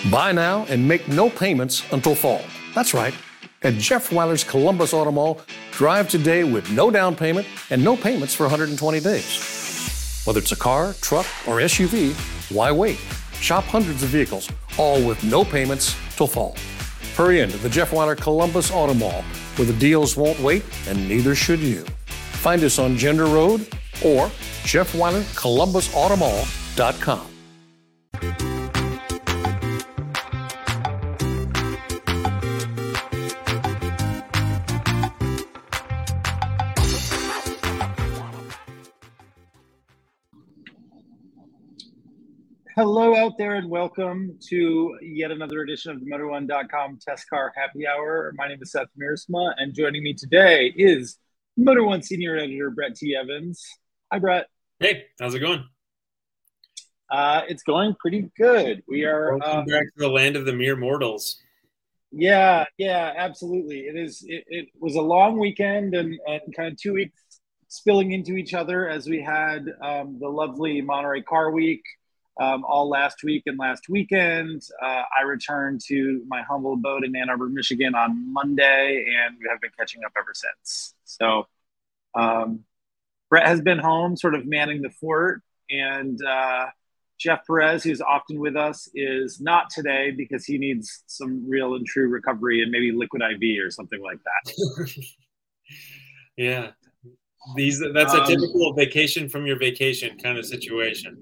Buy now and make no payments until fall. That's right. At Jeff Weiler's Columbus Auto Mall, drive today with no down payment and no payments for 120 days. Whether it's a car, truck, or SUV, why wait? Shop hundreds of vehicles, all with no payments till fall. Hurry into the Jeff Weiler Columbus Auto Mall, where the deals won't wait and neither should you. Find us on Gender Road or JeffWeilerColumbusAutomall.com. Hello out there and welcome to yet another edition of the Motor1.com Test Car Happy Hour. My name is Seth Miersma, and joining me today is Motor1 Senior Editor Brett T. Evans. Hi, Brett. Hey, how's it going? It's going pretty good. We are welcome back to the land of the mere mortals. Yeah, absolutely. It was a long weekend and kind of 2 weeks spilling into each other as we had the lovely Monterey Car Week. All last week and last weekend. I returned to my humble abode in Ann Arbor, Michigan on Monday, and we have been catching up ever since. So Brett has been home sort of manning the fort, and Jeff Perez, who's often with us, is not today because he needs some real and true recovery and maybe liquid IV or something like that. Yeah. That's a typical vacation from your vacation kind of situation.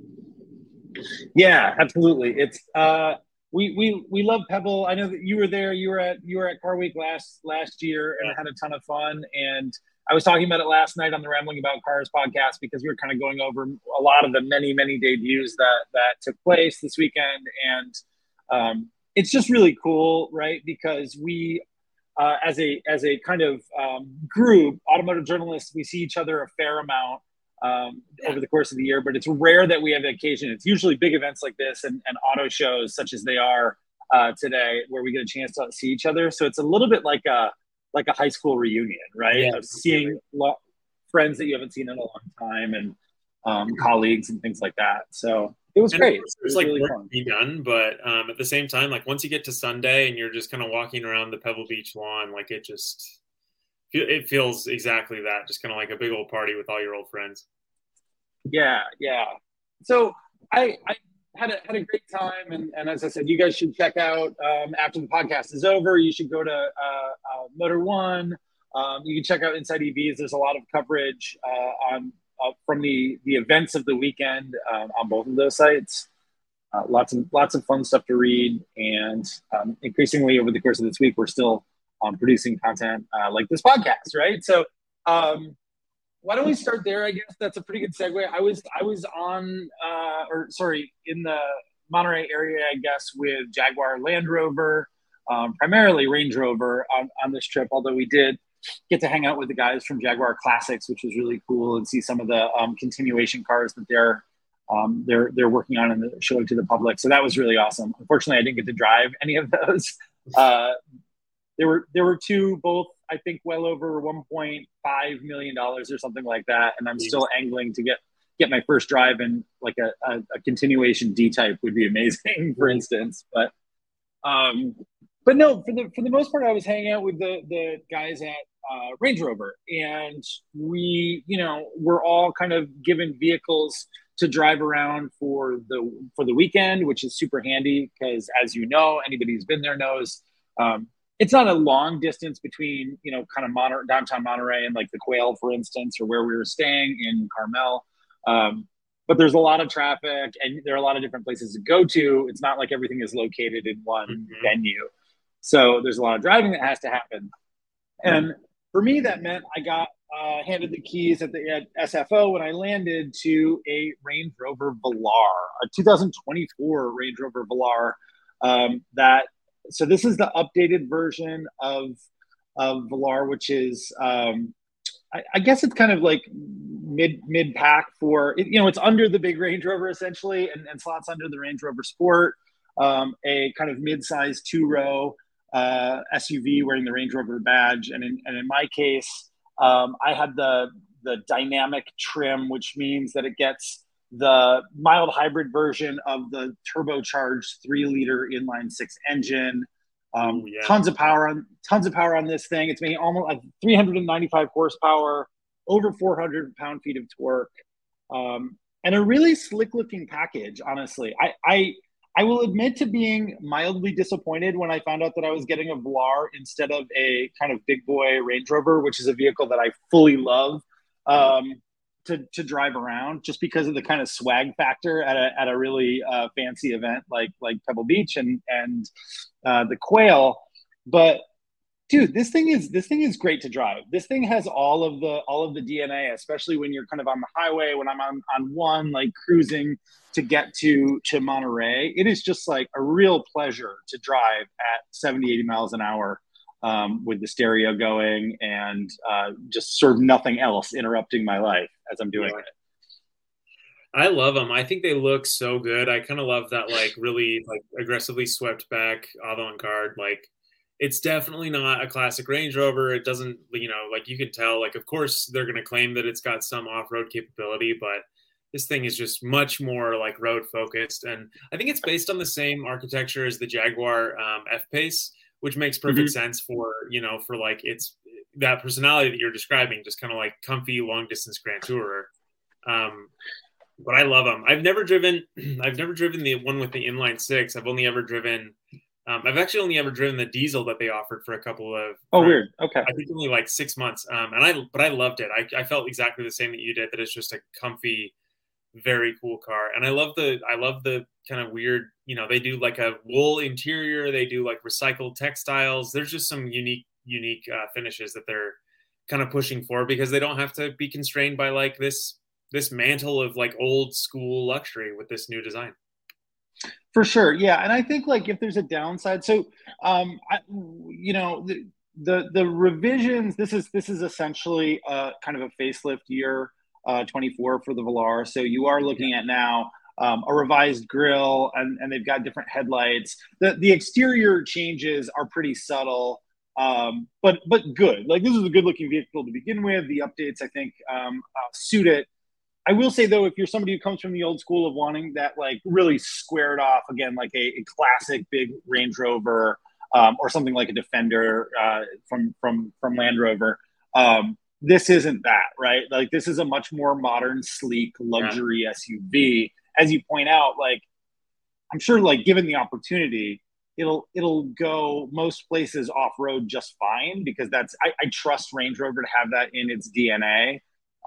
Yeah, absolutely. It's we love Pebble. I know that you were there. You were at Car Week last year and had a ton of fun. And I was talking about it last night on the Rambling About Cars podcast because we were kind of going over a lot of the many debuts that took place this weekend. And it's just really cool, right? Because we as a kind of group, automotive journalists, we see each other a fair amount over the course of the year, but it's rare that we have an occasion. It's usually big events like this and auto shows such as they are today where we get a chance to see each other. So it's a little bit like a high school reunion, right? Yeah. Of seeing friends that you haven't seen in a long time and colleagues and things like that. So it was great. It was like really work to be done, but at the same time, like once you get to Sunday and you're just kind of walking around the Pebble Beach lawn, like it feels exactly that, just kind of like a big old party with all your old friends. Yeah. So I had a great time, and as I said, you guys should check out after the podcast is over. You should go to Motor1. You can check out Inside EVs. There's a lot of coverage from the events of the weekend on both of those sites. Lots of fun stuff to read, and increasingly over the course of this week, we're still producing content like this podcast, right? So why don't we start there? I guess that's a pretty good segue. I was in the Monterey area, I guess, with Jaguar Land Rover, primarily Range Rover on this trip, although we did get to hang out with the guys from Jaguar Classics, which was really cool, and see some of the continuation cars that they're working on and they're showing to the public. So that was really awesome. Unfortunately, I didn't get to drive any of those. There were two, both I think well over $1.5 million or something like that, and I'm still angling to get my first drive in like a continuation D type would be amazing, for instance. But no, for the most part, I was hanging out with the guys at Range Rover, and we're all kind of given vehicles to drive around for the weekend, which is super handy because, as you know, anybody who's been there knows. It's not a long distance between, kind of downtown Monterey and like the Quail, for instance, or where we were staying in Carmel. But there's a lot of traffic and there are a lot of different places to go to. It's not like everything is located in one venue. So there's a lot of driving that has to happen. And for me, that meant I got handed the keys at SFO when I landed to a Range Rover Velar, a 2024 Range Rover Velar So this is the updated version of Velar, which is, I guess it's kind of like mid pack for, it's under the big Range Rover essentially, and slots under the Range Rover Sport, a kind of mid-sized two-row SUV wearing the Range Rover badge. And in my case, I had the dynamic trim, which means that it gets the mild hybrid version of the turbocharged 3-liter inline six engine. Ooh, yeah. Tons of power on this thing. It's making almost like 395 horsepower, over 400 pound-feet of torque, and a really slick-looking package. Honestly, I will admit to being mildly disappointed when I found out that I was getting a Velar instead of a kind of big boy Range Rover, which is a vehicle that I fully love to drive around, just because of the kind of swag factor at a really fancy event like Pebble Beach and the Quail. But dude, this thing is great to drive. This thing has all of the DNA, especially when you're kind of on the highway, when I'm on one, like cruising to get to Monterey. It is just like a real pleasure to drive at 70, 80 miles an hour with the stereo going and just sort of nothing else interrupting my life as I'm doing it. I love them. I think they look so good. I kind of love that, like, really like aggressively swept back avant-garde. Like, it's definitely not a classic Range Rover. It doesn't, like, you can tell, like, of course they're going to claim that it's got some off-road capability, but this thing is just much more like road focused. And I think it's based on the same architecture as the Jaguar F-Pace, which makes perfect sense for like it's that personality that you're describing, just kind of like comfy long distance Grand Tourer. But I love them. I've never driven the one with the inline six. I've actually only ever driven the diesel that they offered for a couple of. Weird. Okay. I think only like 6 months. But I loved it. I felt exactly the same that you did. That it's just a comfy, very cool car. And I love the kind of weird. They do like a wool interior. They do like recycled textiles. There's just some unique finishes that they're kind of pushing for, because they don't have to be constrained by like this mantle of like old school luxury with this new design. For sure. Yeah. And I think like if there's a downside, so, the revisions, this is essentially kind of a facelift year 24 for the Velar. So you are looking at now a revised grille and they've got different headlights. The exterior changes are pretty subtle, but good. Like, this is a good looking vehicle to begin with. The updates, I think, suit it. I will say, though, if you're somebody who comes from the old school of wanting that, like, really squared off, again, like a classic big Range Rover or something like a Defender from Land Rover, this isn't that, right? Like, this is a much more modern, sleek, luxury SUV. As you point out, like, I'm sure, like, given the opportunity, it'll go most places off-road just fine, because I trust Range Rover to have that in its DNA.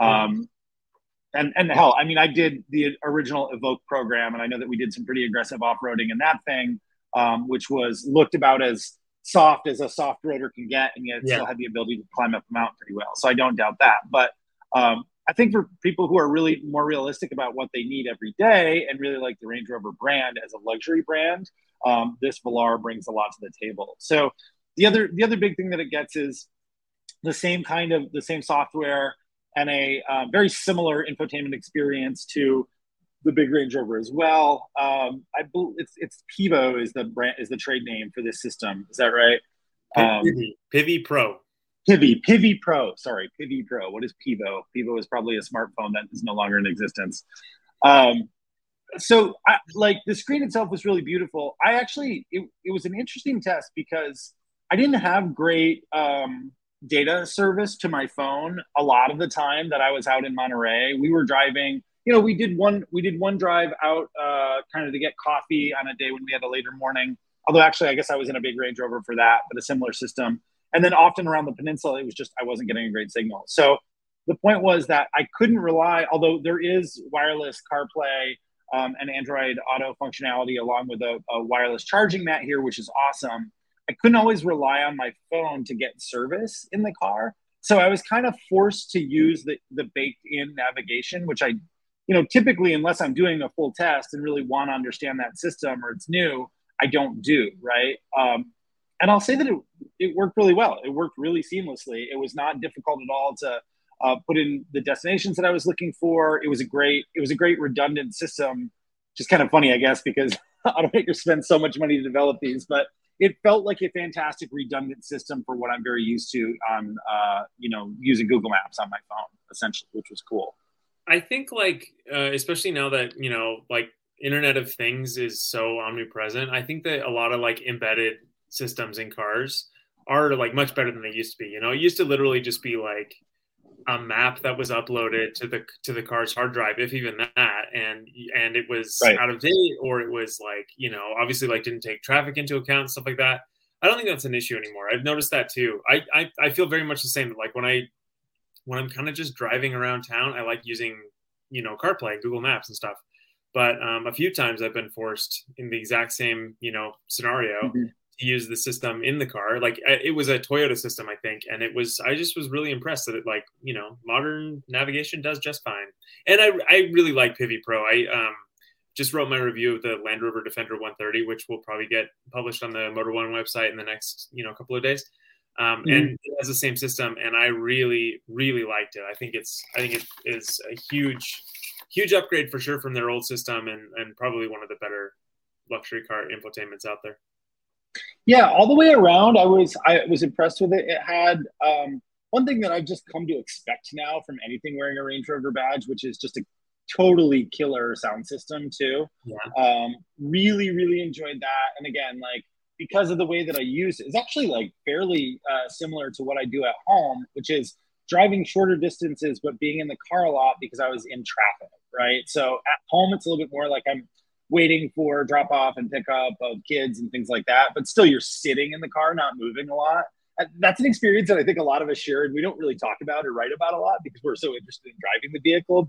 And hell, I mean, I did the original Evoque program, and I know that we did some pretty aggressive off-roading in that thing, which looked about as soft as a soft roader can get, and yet still had the ability to climb up the mountain pretty well. So I don't doubt that. But I think for people who are really more realistic about what they need every day and really like the Range Rover brand as a luxury brand, this Velar brings a lot to the table. So the other big thing that it gets is the same software and a very similar infotainment experience to the big Range Rover as well. I believe it's Pivo is the trade name for this system. Is that right? Pivi Pro. Pivi Pro. Sorry, Pivi Pro. What is Pivo? Pivo is probably a smartphone that is no longer in existence. So the screen itself was really beautiful. It was an interesting test because I didn't have great data service to my phone a lot of the time that I was out in Monterey. We were driving, we did one drive out kind of to get coffee on a day when we had a later morning. Although actually, I guess I was in a big Range Rover for that, but a similar system. And then often around the peninsula, it was just, I wasn't getting a great signal. So the point was that I couldn't rely, although there is wireless CarPlay and Android Auto functionality along with a wireless charging mat here, which is awesome. I couldn't always rely on my phone to get service in the car. So I was kind of forced to use the baked-in navigation, which I, typically, unless I'm doing a full test and really want to understand that system or it's new, I don't do, right? And I'll say that it worked really well. It worked really seamlessly. It was not difficult at all to put in the destinations that I was looking for. It was a great redundant system. Just kind of funny, I guess, because automakers spend so much money to develop these, but it felt like a fantastic redundant system for what I'm very used to on, using Google Maps on my phone, essentially, which was cool. I think like especially now that like Internet of Things is so omnipresent, I think that a lot of like embedded systems in cars are like much better than they used to be. It used to literally just be like a map that was uploaded to the car's hard drive, if even that, and it was Right. out of date, or it was like obviously like didn't take traffic into account, stuff like that. I don't think that's an issue anymore. I've noticed that too. I feel very much the same. Like when I'm kind of just driving around town, I like using CarPlay, Google Maps, and stuff. But a few times I've been forced in the exact same scenario Mm-hmm. to use the system in the car. Like it was a Toyota system, I think, and I just was really impressed that it modern navigation does just fine. And I really like Pivi Pro. I just wrote my review of the Land Rover Defender 130, which will probably get published on the Motor One website in the next couple of days. Mm-hmm. And it has the same system, and I really, really liked it. I think it is a huge upgrade for sure from their old system, and probably one of the better luxury car infotainments out there. Yeah, all the way around, I was impressed with it. It had one thing that I've just come to expect now from anything wearing a Range Rover badge, which is just a totally killer sound system too. Yeah. Really, really enjoyed that. And again, like because of the way that I use it, it's actually like fairly similar to what I do at home, which is driving shorter distances, but being in the car a lot because I was in traffic, right? So at home, it's a little bit more like I'm waiting for drop off and pick up of kids and things like that. But still, you're sitting in the car, not moving a lot. That's an experience that I think a lot of us share, and we don't really talk about or write about a lot because we're so interested in driving the vehicle.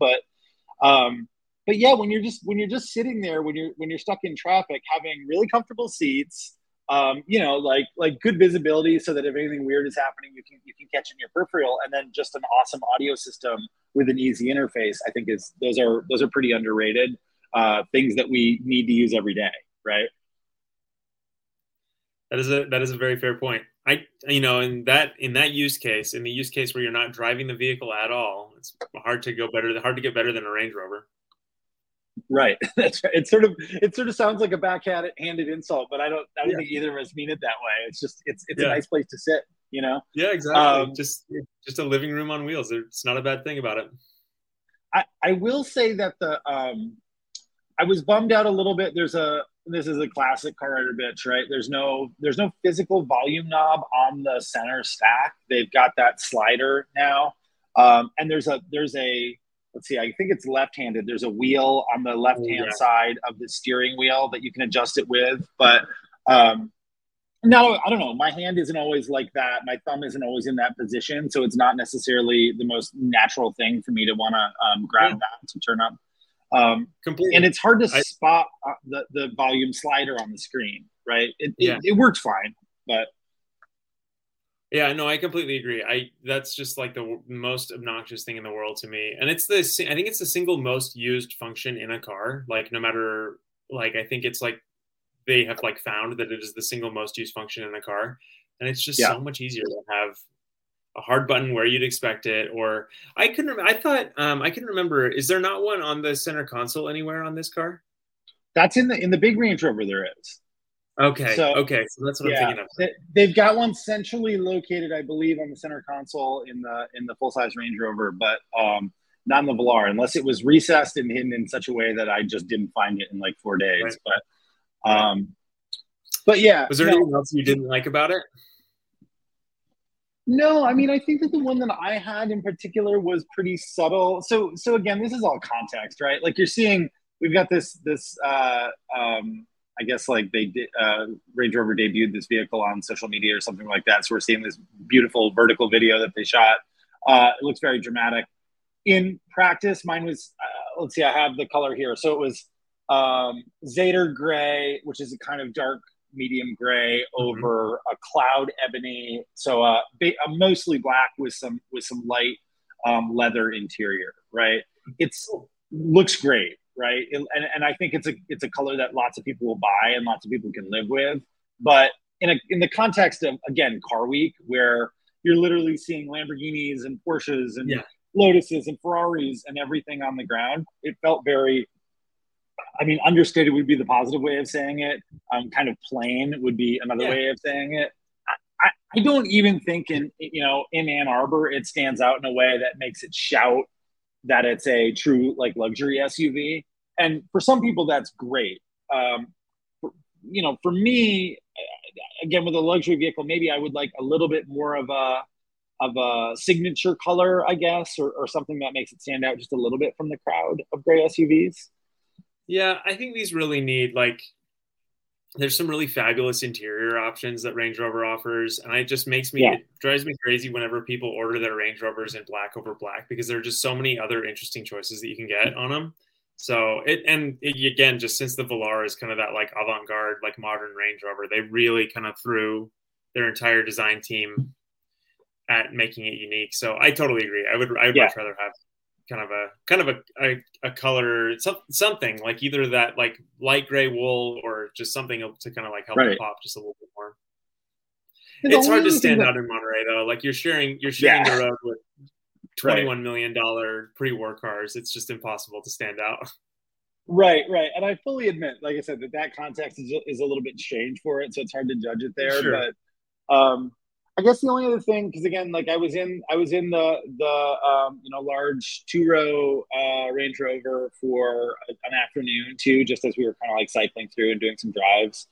But yeah, when you're just sitting there, when you're stuck in traffic, having really comfortable seats, like good visibility, so that if anything weird is happening, you can catch it in your peripheral, and then just an awesome audio system with an easy interface. I think those are pretty underrated things that we need to use every day, right? That is a very fair point. In the use case where you're not driving the vehicle at all, it's hard to get better than a Range Rover. Right. That's right. It sort of sounds like a backhanded insult, but I don't think either of us mean it that way. It's just it's a nice place to sit, Yeah, exactly. Just a living room on wheels. It's not a bad thing about it. I will say that I was bummed out a little bit. This is a classic car writer bitch, right? There's no physical volume knob on the center stack. They've got that slider now. And there's a let's see, I think it's left-handed. There's a wheel on the left-hand side of the steering wheel that you can adjust it with. But no, I don't know. My hand isn't always like that. My thumb isn't always in that position. So it's not necessarily the most natural thing for me to want to grab that to turn up. Completely. And it's hard to spot the volume slider on the screen, right? It works fine, but yeah, no, I completely agree. That's just like the most obnoxious thing in the world to me. And I think it's the single most used function in a car. Like no matter, like, I think it's like they have like found that it is the single most used function in a car. And it's just so much easier to have a hard button where you'd expect it. Or I couldn't remember, is there not one on the center console anywhere on this car? That's in the big Range Rover there is. Okay. So that's what I'm thinking of. They've got one centrally located, I believe, on the center console in the full size Range Rover, but not in the Velar, unless it was recessed and hidden in such a way that I just didn't find it in like 4 days. Right. But yeah. Was there anything else you didn't like about it? No, I mean, I think that the one that I had in particular was pretty subtle. So again, this is all context, right? Like you're seeing, we've got this I guess like they did, Range Rover debuted this vehicle on social media or something like that. So we're seeing this beautiful vertical video that they shot. It looks very dramatic. In practice, mine was, let's see, I have the color here. So it was Zader gray, which is a kind of dark medium gray over a cloud ebony. So mostly black with some light leather interior, right? Looks great. Right. And I think it's a color that lots of people will buy and lots of people can live with. But in the context of, again, Car Week, where you're literally seeing Lamborghinis and Porsches and Lotuses and Ferraris and everything on the ground, it felt very, I mean, understated would be the positive way of saying it. Kind of plain would be another way of saying it. I don't even think in Ann Arbor it stands out in a way that makes it shout that it's a true like luxury SUV. And for some people, that's great. For me, again, with a luxury vehicle, maybe I would like a little bit more of a signature color, I guess, or something that makes it stand out just a little bit from the crowd of gray SUVs. Yeah, I think these really need like there's some really fabulous interior options that Range Rover offers, and it just it drives me crazy whenever people order their Range Rovers in black over black because there are just so many other interesting choices that you can get on them. So again, just since the Velar is kind of that like avant-garde, like modern Range Rover, they really kind of threw their entire design team at making it unique. So I totally agree. I would much rather have kind of a color, something like either that like light gray wool or just something to kind of like help it pop just a little bit more. It's hard to stand out in Monterey though. Like you're sharing the road with $21 million pre-war cars. It's just impossible to stand out. Right. And I fully admit, like I said, that context is a little bit strange for it, so it's hard to judge it there. Sure. But I guess the only other thing, because again, like I was in the large 2-row Range Rover for an afternoon too, just as we were kind of like cycling through and doing some drives.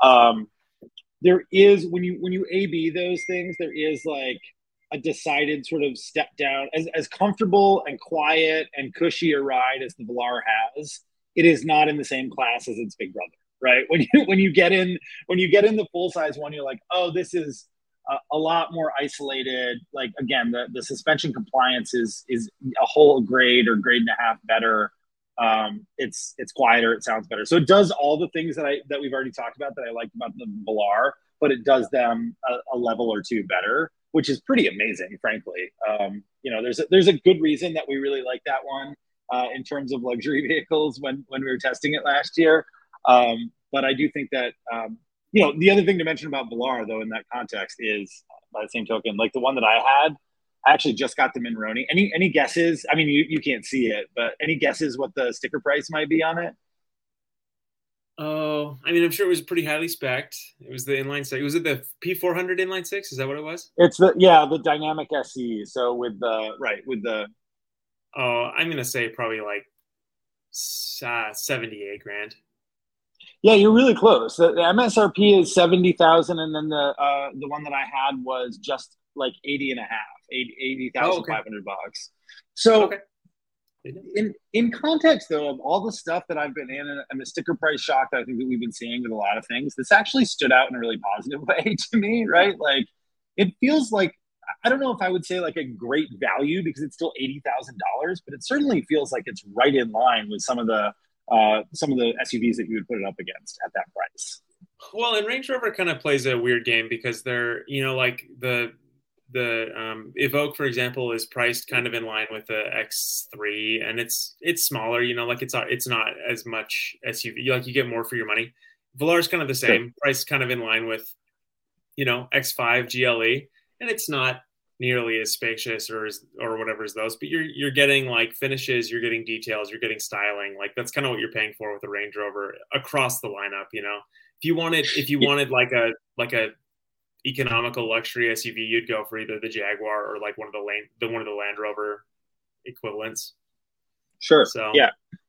There is when you A/B those things, there is like a decided sort of step down. As comfortable and quiet and cushy a ride as the Velar has, it is not in the same class as its big brother, right? When you get in the full size one, you're like, oh, this is a lot more isolated. Like again, the suspension compliance is a whole grade or grade and a half better. It's quieter, it sounds better. So it does all the things that we've already talked about that I liked about the Velar, but it does them a level or two better, which is pretty amazing, frankly. There's a good reason that we really like that one in terms of luxury vehicles when we were testing it last year. But I do think that the other thing to mention about Velar, though, in that context is, by the same token, like the one that I had, I actually just got the Minroni. Any guesses? I mean, you can't see it, but any guesses what the sticker price might be on it? Oh, I mean, I'm sure it was pretty highly spec'd. It was the inline six. Was it the P400 inline six? Is that what it was? It's the Dynamic SE. So with the. Oh, I'm gonna say probably like 78 grand. Yeah, you're really close. The MSRP is 70,000, and then the one that I had was just like 80,500 bucks. So, in context though of all the stuff that I've been in and the sticker price shock that I think that we've been seeing with a lot of things, this actually stood out in a really positive way to me. Right, like it feels like, I don't know if I would say like a great value because it's still $80,000, but it certainly feels like it's right in line with some of the SUVs that you would put it up against at that price. Well, and Range Rover kind of plays a weird game because they're, like the Evoque, for example, is priced kind of in line with the X3, and it's smaller, like it's not as much SUV, like you get more for your money. Velar is kind of the same, priced kind of in line with, X5 GLE, and it's not nearly as spacious or whatever as those, but you're getting like finishes, you're getting details, you're getting styling. Like that's kind of what you're paying for with the Range Rover across the lineup. If you wanted like a economical luxury SUV, you'd go for either the Jaguar or like one of the Land Rover equivalents. Sure. So yeah.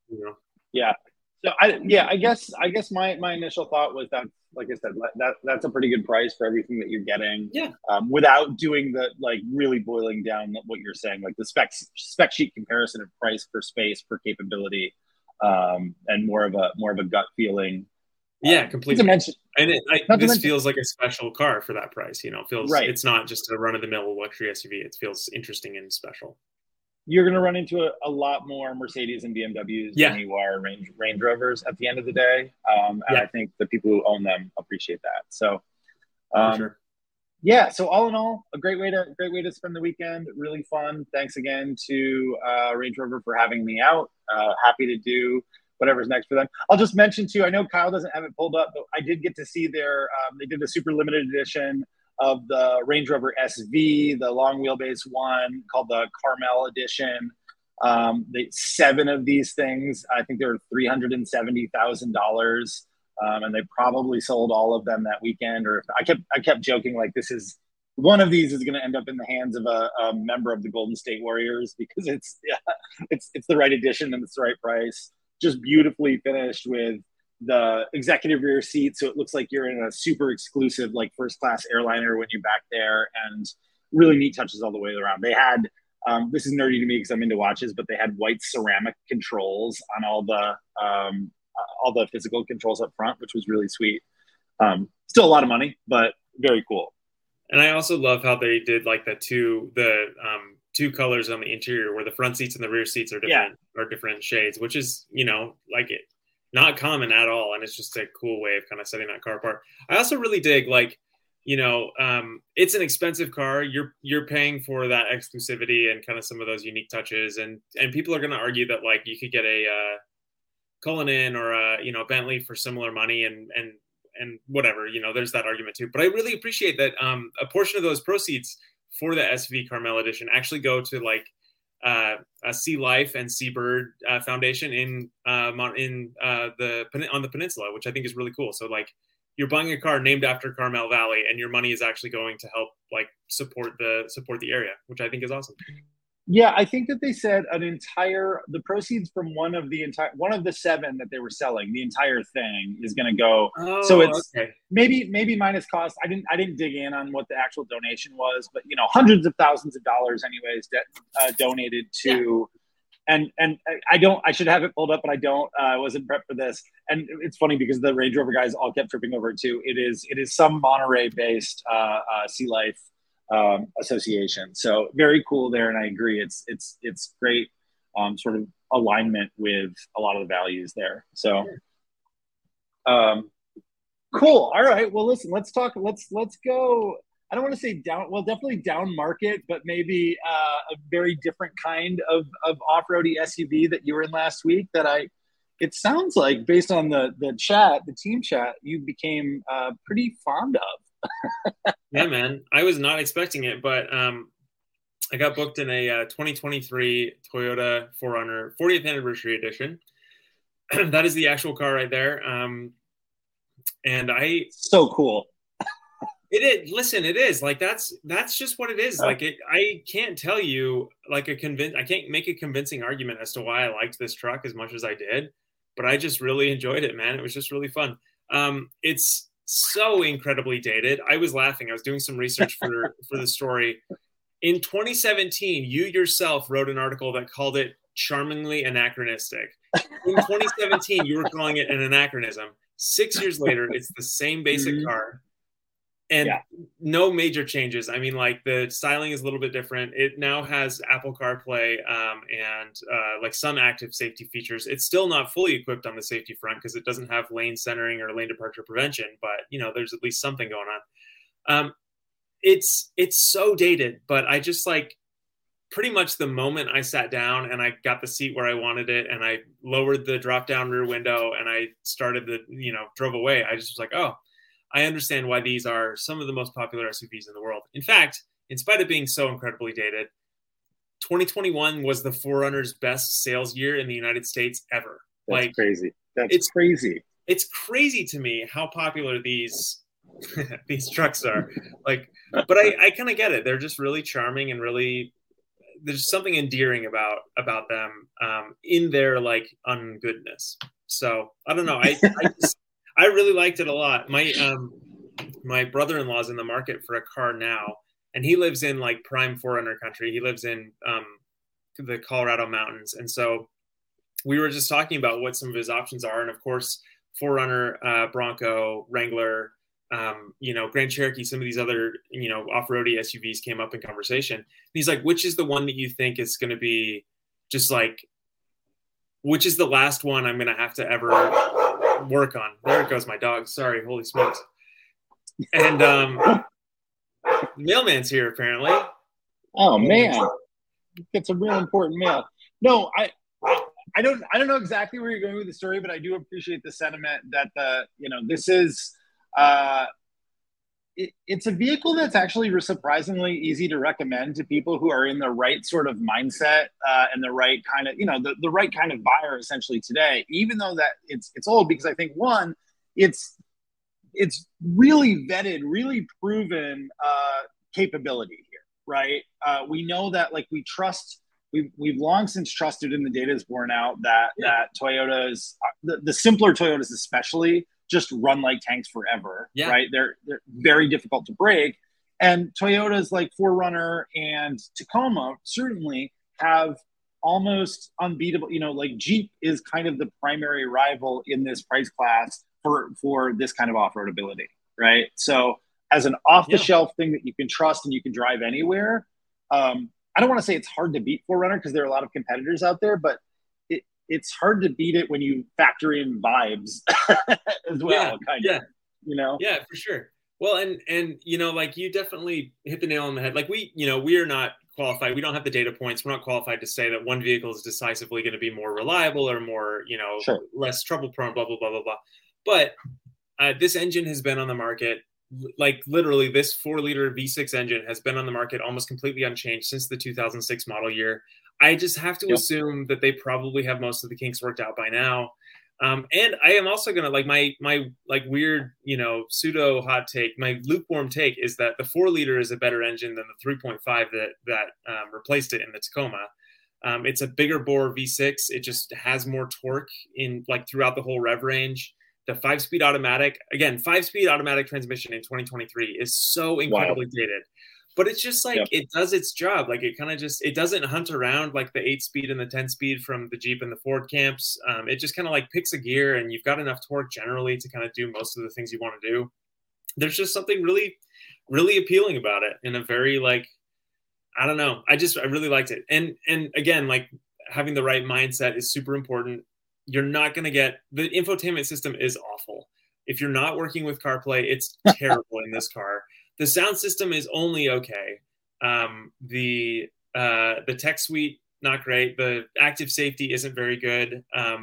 So I guess my initial thought was that, like I said, that's a pretty good price for everything that you're getting. Yeah. Without doing the like really boiling down what you're saying, like the spec sheet comparison of price per space per capability, and more of a gut feeling. Yeah, completely. This feels like a special car for that price. It's not just a run of the mill luxury SUV. It feels interesting and special. You're going to run into a lot more Mercedes and BMWs than you are Range Rovers at the end of the day. And I think the people who own them appreciate that. So, for sure. Yeah. So all in all, a great way to spend the weekend. Really fun. Thanks again to Range Rover for having me out. Happy to do whatever's next for them. I'll just mention too, I know Kyle doesn't have it pulled up, but I did get to see they did a super limited edition of the Range Rover SV, the long wheelbase one called the Carmel edition. 7 of these things, I think they were $370,000. And they probably sold all of them that weekend. Or I kept joking, like, this is one of these is going to end up in the hands of a member of the Golden State Warriors because it's the right edition and it's the right price. Just beautifully finished with the executive rear seat, so it looks like you're in a super exclusive, like first class airliner when you're back there, and really neat touches all the way around. They had this is nerdy to me because I'm into watches, but they had white ceramic controls on all the physical controls up front, which was really sweet. Still a lot of money, but very cool. And I also love how they did like the two colors on the interior, where the front seats and the rear seats are different shades, which is, like it not common at all. And it's just a cool way of kind of setting that car apart. I also really dig, like, it's an expensive car. You're paying for that exclusivity and kind of some of those unique touches. And people are going to argue that like you could get a Cullinan or a Bentley for similar money and whatever, there's that argument too. But I really appreciate that a portion of those proceeds for the SV Carmel edition actually go to like a Sea Life and Seabird Foundation on the peninsula, which I think is really cool. So like you're buying a car named after Carmel Valley, and your money is actually going to help like support the area, which I think is awesome. Yeah, I think that they said the proceeds from one of the 7 that they were selling, the entire thing is going to go. Oh, so it's okay. maybe minus cost. I didn't dig in on what the actual donation was, but hundreds of thousands of dollars anyways donated to. Yeah. And I should have it pulled up, but I don't. I wasn't prepped for this. And it's funny because the Range Rover guys all kept tripping over it too. It is some Monterey based Sea Life association, so very cool there. And I agree, it's great sort of alignment with a lot of the values there. So cool. All right, well listen, let's go. I don't want to say down, well, definitely down market, but maybe a very different kind of off-roady SUV that you were in last week that it sounds like, based on the team chat, you became pretty fond of. Yeah, man. I was not expecting it, but I got booked in a 2023 Toyota 4Runner 40th anniversary edition. That is the actual car right there. And so cool. It is. Listen, it is like that's just what it is. Like I can't tell you like I can't make a convincing argument as to why I liked this truck as much as I did, but I just really enjoyed it, man. It was just really fun. It's so incredibly dated. I was laughing. I was doing some research for the story. In 2017, you yourself wrote an article that called it charmingly anachronistic. In 2017, you were calling it an anachronism. 6 years later, it's the same basic car. And no major changes. I mean, like the styling is a little bit different. It now has Apple CarPlay and like some active safety features. It's still not fully equipped on the safety front because it doesn't have lane centering or lane departure prevention, but there's at least something going on. It's so dated, but I just like pretty much the moment I sat down and I got the seat where I wanted it and I lowered the drop down rear window and I started drove away. I just was like, oh, I understand why these are some of the most popular SUVs in the world. In fact, in spite of being so incredibly dated, 2021 was the 4Runner's best sales year in the United States ever. That's crazy. It's crazy. It's crazy to me how popular these these trucks are. Like, but I kind of get it. They're just really charming and really, there's something endearing about them in their like ungoodness. So I don't know. I really liked it a lot. My brother-in-law's in the market for a car now, and he lives in like prime 4Runner country. He lives in the Colorado mountains. And so we were just talking about what some of his options are. And of course, 4Runner, Bronco, Wrangler, Grand Cherokee, some of these other, off-roady SUVs came up in conversation. And he's like, which is the one that you think is going to be just like, which is the last one I'm going to have to ever work on? There it goes, my dog. Sorry, holy smokes. And mailman's here apparently. Oh man, it's a real important mail. No, I don't know exactly where you're going with the story, but I do appreciate the sentiment that this is it's a vehicle that's actually surprisingly easy to recommend to people who are in the right sort of mindset and the right kind of, the right kind of buyer essentially today, even though that it's old, because I think it's really vetted, really proven capability here, right? We know that like we've long since trusted, and the data is borne out that Toyotas, the simpler Toyotas especially, just run like tanks forever, right? They're very difficult to break. And Toyotas like 4Runner and Tacoma certainly have almost unbeatable, like Jeep is kind of the primary rival in this price class for this kind of off-road ability, right? So as an off-the-shelf thing that you can trust and you can drive anywhere, I don't want to say it's hard to beat 4Runner because there are a lot of competitors out there, but it's hard to beat it when you factor in vibes as well, kind of. Yeah, for sure. Well, and like you definitely hit the nail on the head. Like we are not qualified. We don't have the data points. We're not qualified to say that one vehicle is decisively going to be more reliable or more, less trouble prone, blah, blah, blah, blah, blah. But this engine has been on the market. Like literally this 4-liter V6 engine has been on the market almost completely unchanged since the 2006 model year. I just have to assume that they probably have most of the kinks worked out by now. And I am also going to like my like weird, pseudo hot take, my lukewarm take is that the 4-liter is a better engine than the 3.5 that replaced it in the Tacoma. It's a bigger bore V6. It just has more torque in like throughout the whole rev range. The 5-speed automatic, again, 5-speed automatic transmission in 2023 is so incredibly dated, but it's just like, it does its job. Like it kind of it doesn't hunt around like the 8-speed and the 10-speed from the Jeep and the Ford camps. It just kind of like picks a gear and you've got enough torque generally to kind of do most of the things you want to do. There's just something really, really appealing about it in a very like, I don't know. I really liked it. And again, like having the right mindset is super important. You're not going to get the infotainment system is awful. If you're not working with CarPlay, it's terrible in this car. The sound system is only okay. The tech suite, not great. The active safety isn't very good.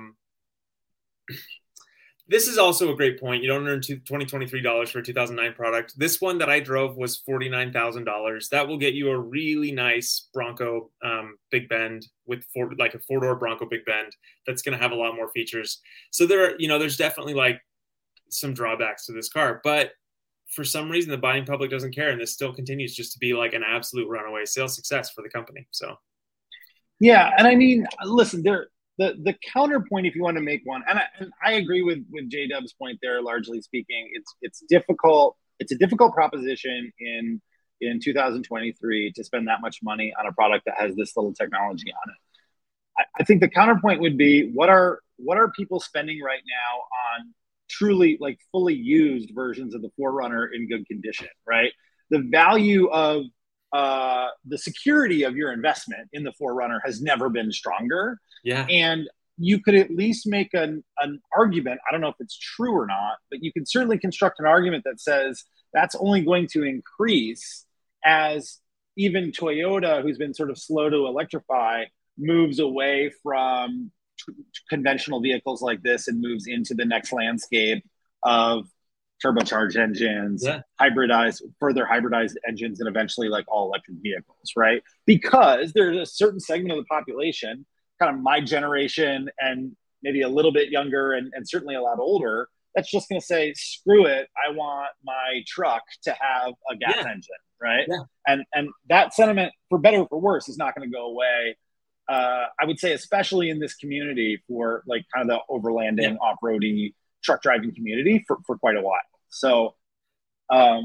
This is also a great point. You don't earn $2023 for a 2009 product. This one that I drove was $49,000. That will get you a really nice Bronco Big Bend with like a 4-door Bronco Big Bend. That's going to have a lot more features. So there's definitely like some drawbacks to this car, but for some reason the buying public doesn't care, and this still continues just to be like an absolute runaway sales success for the company. So, yeah, and I mean, listen, the counterpoint, if you want to make one, and I agree with J-Dub's point there. Largely speaking, it's difficult. It's a difficult proposition in 2023 to spend that much money on a product that has this little technology on it. I think the counterpoint would be what are people spending right now on truly like fully used versions of the 4Runner in good condition, right? The value of the security of your investment in the 4Runner has never been stronger. Yeah. And you could at least make an argument. I don't know if it's true or not, but you can certainly construct an argument that says that's only going to increase as even Toyota, who's been sort of slow to electrify, moves away from conventional vehicles like this and moves into the next landscape of turbocharged engines, further hybridized engines, and eventually like all electric vehicles, right? Because there's a certain segment of the population, kind of my generation and maybe a little bit younger and certainly a lot older, that's just going to say, screw it, I want my truck to have a gas engine, right? Yeah. And that sentiment, for better or for worse, is not going to go away. I would say, especially in this community for like kind of the overlanding, off-roady truck driving community for quite a while. So, I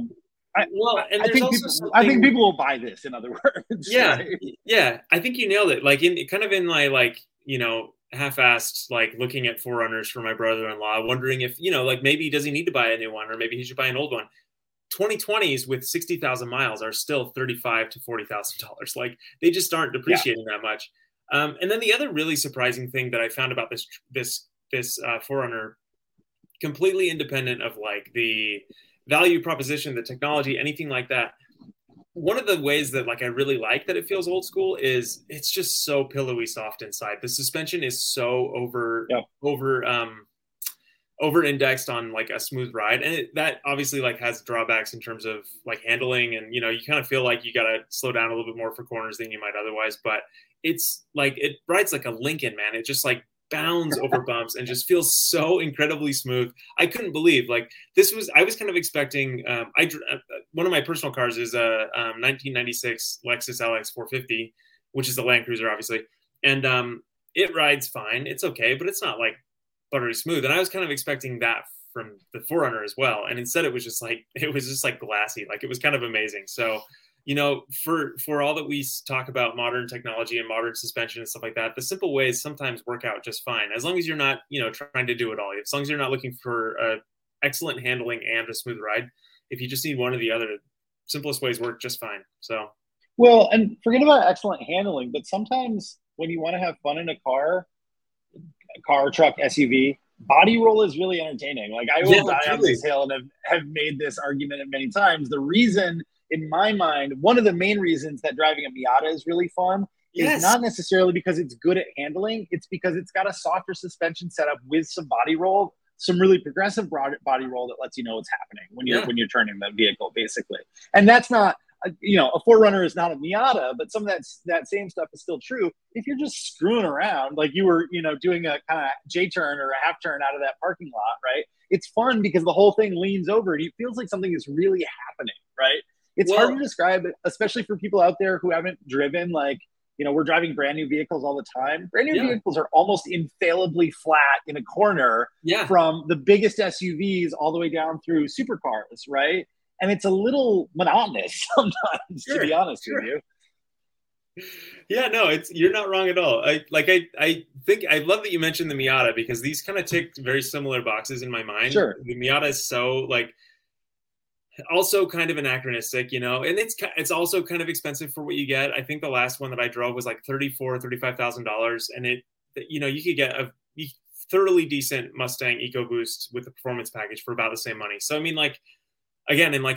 think people will buy this. In other words, yeah. I think you nailed it. Like in my like half-assed like looking at 4Runners for my brother-in-law, wondering if like maybe does he need to buy a new one or maybe he should buy an old one. 2020s with 60,000 miles are still $35,000 to $40,000. Like they just aren't depreciating that much. And then the other really surprising thing that I found about this 4Runner, completely independent of like the value proposition, the technology, anything like that. One of the ways that like I really like that it feels old school is it's just so pillowy soft inside. The suspension is so over indexed on like a smooth ride, and that obviously like has drawbacks in terms of like handling, and you kind of feel like you got to slow down a little bit more for corners than you might otherwise. But it's like it rides like a Lincoln, man. It just like bounds over bumps and just feels so incredibly smooth. I couldn't believe I was kind of expecting, one of my personal cars is a 1996 Lexus LX 450, which is the Land Cruiser, obviously. And it rides fine. It's okay, but it's not like buttery smooth. And I was kind of expecting that from the 4Runner as well. And instead it was just like glassy. Like it was kind of amazing. So, for all that we talk about modern technology and modern suspension and stuff like that, the simple ways sometimes work out just fine. As long as you're not, trying to do it all. As long as you're not looking for excellent handling and a smooth ride. If you just need one or the other, simplest ways work just fine. So. Well, and forget about excellent handling, but sometimes when you want to have fun in a car, truck, SUV, body roll is really entertaining. Like I will die on this hill and have made this argument many times. The reason, in my mind, one of the main reasons that driving a Miata is really fun is not necessarily because it's good at handling. It's because it's got a softer suspension setup with some body roll, some really progressive body roll that lets you know what's happening when you're turning the vehicle, basically. And that's not, a 4Runner is not a Miata, but some of that same stuff is still true. If you're just screwing around, like you were, doing a kind of J-turn or a half turn out of that parking lot, right? It's fun because the whole thing leans over and it feels like something is really happening, right? It's hard to describe, especially for people out there who haven't driven, we're driving brand new vehicles all the time. Brand new vehicles are almost infallibly flat in a corner from the biggest SUVs all the way down through supercars, right? And it's a little monotonous sometimes, to be honest with you. Yeah, no, you're not wrong at all. I think I love that you mentioned the Miata because these kind of tick very similar boxes in my mind. Sure. The Miata is so also kind of anachronistic, and it's also kind of expensive for what you get. I think the last one that I drove was like $35,000, and you could get a thoroughly decent Mustang EcoBoost with the performance package for about the same money. So I mean, again, in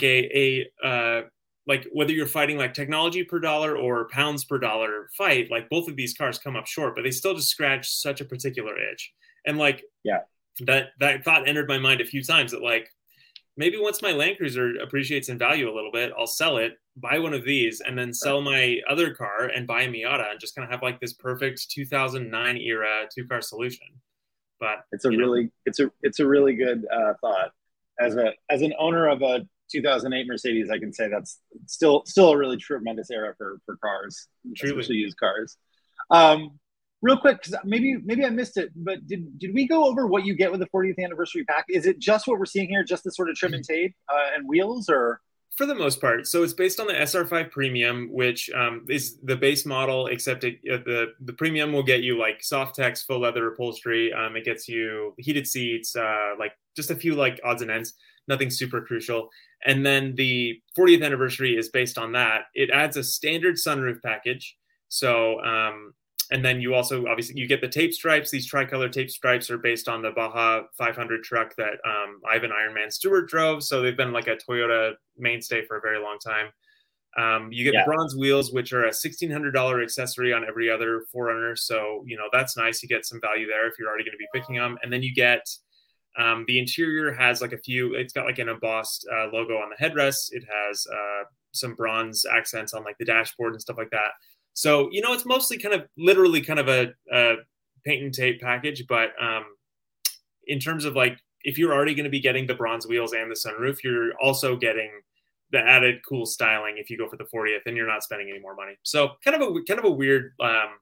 whether you're fighting like technology per dollar or pounds per dollar fight, like both of these cars come up short, but they still just scratch such a particular itch. And that thought entered my mind a few times that maybe once my Land Cruiser appreciates in value a little bit, I'll sell it, buy one of these, and then sell my other car and buy a Miata and just kind of have this perfect 2009 era 2-car solution. But it's a really good thought. As an owner of a 2008 Mercedes, I can say that's still a really tremendous era for cars, especially used cars. Real quick, because maybe I missed it, but did we go over what you get with the 40th anniversary pack? Is it just what we're seeing here, just the sort of trim and tape and wheels, or? For the most part. So it's based on the SR5 Premium, which is the base model, except the Premium will get you soft text, full leather upholstery. It gets you heated seats, just a few odds and ends, nothing super crucial. And then the 40th anniversary is based on that. It adds a standard sunroof package. So, and then you also, obviously, you get the tape stripes. These tricolor tape stripes are based on the Baja 500 truck that Ivan Ironman Stewart drove. So they've been a Toyota mainstay for a very long time. You get the bronze wheels, which are a $1,600 accessory on every other 4Runner. So, that's nice. You get some value there if you're already going to be picking them. And then you get the interior has it's got an embossed logo on the headrests. It has some bronze accents on the dashboard and stuff like that. So, it's mostly literally a paint and tape package. But in terms of if you're already going to be getting the bronze wheels and the sunroof, you're also getting the added cool styling if you go for the 40th and you're not spending any more money. So kind of a weird,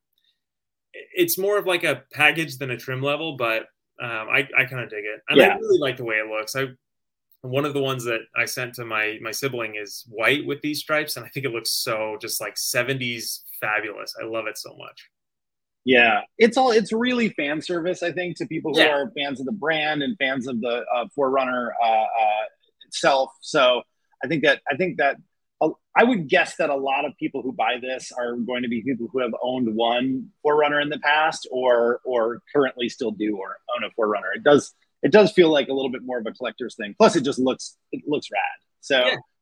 it's more of a package than a trim level, but I kind of dig it. And I really like the way it looks. One of the ones that I sent to my sibling is white with these stripes, and I think it looks so just 70s fabulous. I love it so much. Yeah, it's really fan service, I think, to people who are fans of the brand and fans of the 4Runner itself. So I think that I would guess that a lot of people who buy this are going to be people who have owned one 4Runner in the past or currently still do or own a 4Runner. It does feel like a little bit more of a collector's thing. Plus, it looks rad. So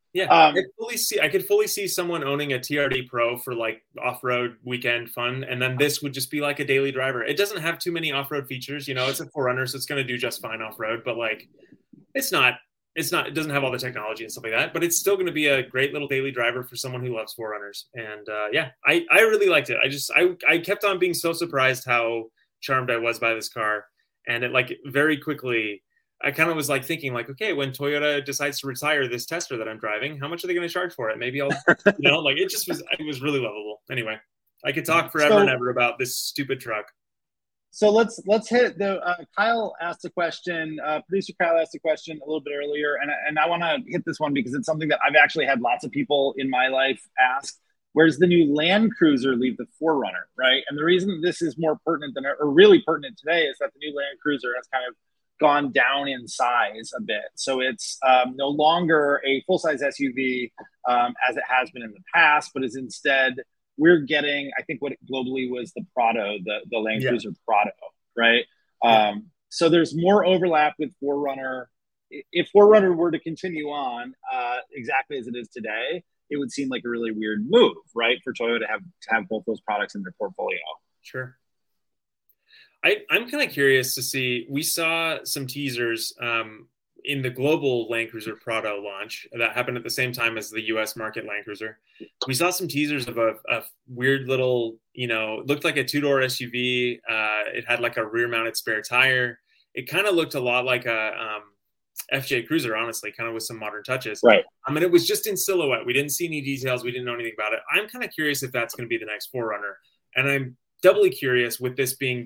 I could fully see someone owning a TRD Pro for off-road weekend fun, and then this would just be a daily driver. It doesn't have too many off-road features. It's a 4Runner, so it's going to do just fine off-road. But it's not. It doesn't have all the technology and stuff like that. But it's still going to be a great little daily driver for someone who loves 4Runners. And I really liked it. I kept on being so surprised how charmed I was by this car. And it like very quickly, I kind of was like thinking like, okay, when Toyota decides to retire this Tester that I'm driving, how much are they going to charge for it? Maybe it was really lovable. Anyway, I could talk forever and ever about this stupid truck. So let's hit the Kyle asked a question. Producer Kyle asked a question a little bit earlier, and I want to hit this one because it's something that I've actually had lots of people in my life ask. Where's the new Land Cruiser leave the 4Runner, right? And the reason that this is more pertinent or really pertinent today is that the new Land Cruiser has kind of gone down in size a bit. So it's no longer a full-size SUV as it has been in the past, but is instead we're getting, I think what globally was the Prado, the Land Cruiser Prado, right? So there's more overlap with 4Runner. If 4Runner were to continue on exactly as it is today, it would seem like a really weird move, right? For Toyota to have both those products in their portfolio. Sure. I'm kind of curious to see, we saw some teasers in the global Land Cruiser Prado launch that happened at the same time as the US market Land Cruiser. We saw some teasers of a weird little, looked like a two-door SUV. It had like a rear mounted spare tire. It kind of looked a lot like a FJ Cruiser, honestly, kind of with some modern touches. Right. I mean, it was just in silhouette. We didn't see any details. We didn't know anything about it. I'm kind of curious if that's going to be the next 4Runner. And I'm doubly curious with this being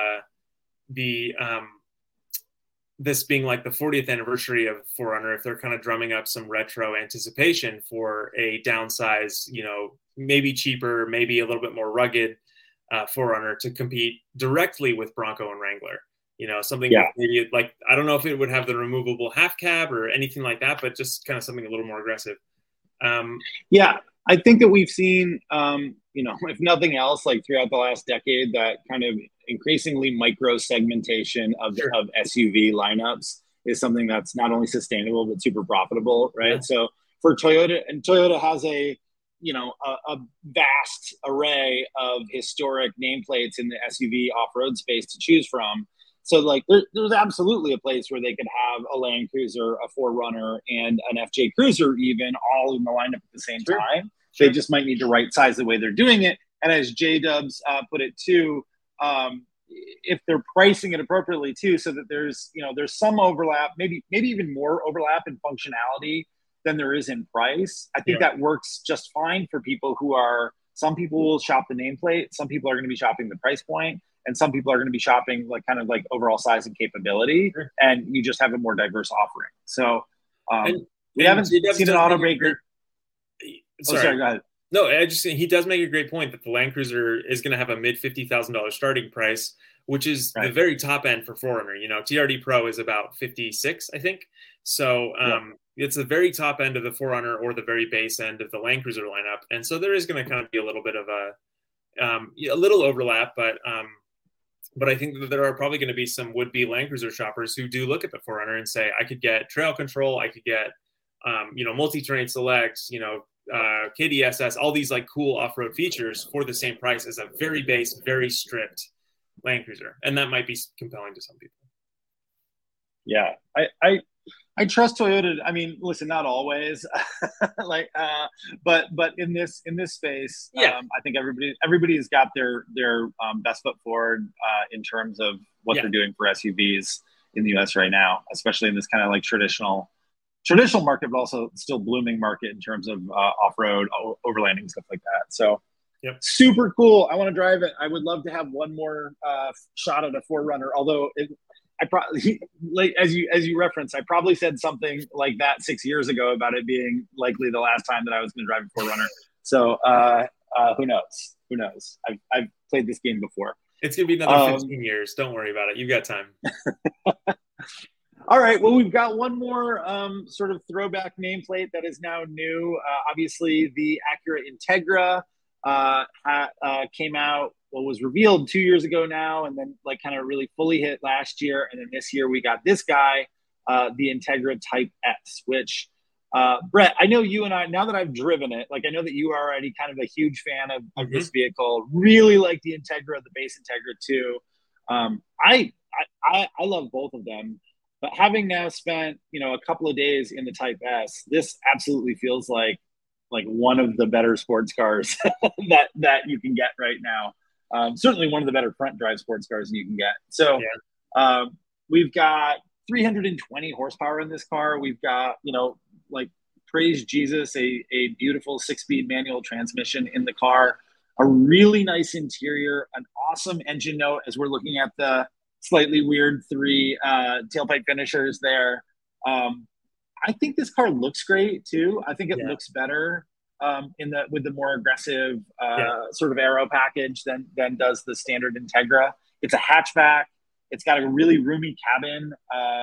this being like the 40th anniversary of 4Runner, if they're kind of drumming up some retro anticipation for a downsize, maybe cheaper, maybe a little bit more rugged 4Runner to compete directly with Bronco and Wrangler. Something maybe like, I don't know if it would have the removable half cab or anything like that, but just kind of something a little more aggressive. I think that we've seen, if nothing else, like throughout the last decade, that kind of increasingly micro segmentation of SUV lineups is something that's not only sustainable, but super profitable. Right. Yeah. So for Toyota, and Toyota has a vast array of historic nameplates in the SUV off-road space to choose from. So like there's absolutely a place where they could have a Land Cruiser, a 4Runner, and an FJ Cruiser even all in the lineup at the same time. They just might need to right size the way they're doing it. And as J-Dubs put it too, if they're pricing it appropriately too, so that there's some overlap, maybe even more overlap in functionality than there is in price. I think that works just fine for people some people will shop the nameplate, some people are going to be shopping the price point, and some people are going to be shopping like kind of like overall size and capability, and you just have a more diverse offering. So we haven't seen an automaker. Sorry, go ahead. No, he does make a great point that the Land Cruiser is going to have a mid $50,000 starting price, which is the very top end for 4Runner. TRD Pro is about 56, I think. So it's the very top end of the 4Runner or the very base end of the Land Cruiser lineup. And so there is going to kind of be a little bit of a little overlap, but I think that there are probably going to be some would-be Land Cruiser shoppers who do look at the 4Runner and say, I could get trail control, I could get, multi-terrain selects, KDSS, all these like cool off-road features for the same price as a very base, very stripped Land Cruiser. And that might be compelling to some people. Yeah. I trust Toyota. I mean, listen, not always, but in this space, I think everybody's got their best foot forward in terms of what they're doing for SUVs in the US right now, especially in this kind of like traditional market, but also still blooming market in terms of off-road, overlanding, stuff like that. So super cool. I want to drive it. I would love to have one more shot at a 4Runner, although I probably, like as you referenced, I probably said something like that 6 years ago about it being likely the last time that I was going to drive a 4Runner. So who knows? I've played this game before. It's going to be another 15 years. Don't worry about it. You've got time. All right. Well, we've got one more sort of throwback nameplate that is now new. Obviously, the Acura Integra came out, was revealed 2 years ago now, and then like kind of really fully hit last year. And then this year we got this guy, the Integra Type S, which Brett, I know you and I, now that I've driven it, like I know that you are already kind of a huge fan of this vehicle, really like the Integra, the base Integra too. I love both of them. But having now spent, a couple of days in the Type S, this absolutely feels like one of the better sports cars that you can get right now. Certainly one of the better front drive sports cars you can get. So Yeah. we've got 320 horsepower in this car. We've got, like, praise Jesus, a beautiful 6-speed manual transmission in the car, a really nice interior, an awesome engine note as we're looking at the slightly weird 3 tailpipe finishers there. I think this car looks great too. I think it looks better with the more aggressive sort of aero package than does the standard Integra. It's a hatchback. It's got a really roomy cabin.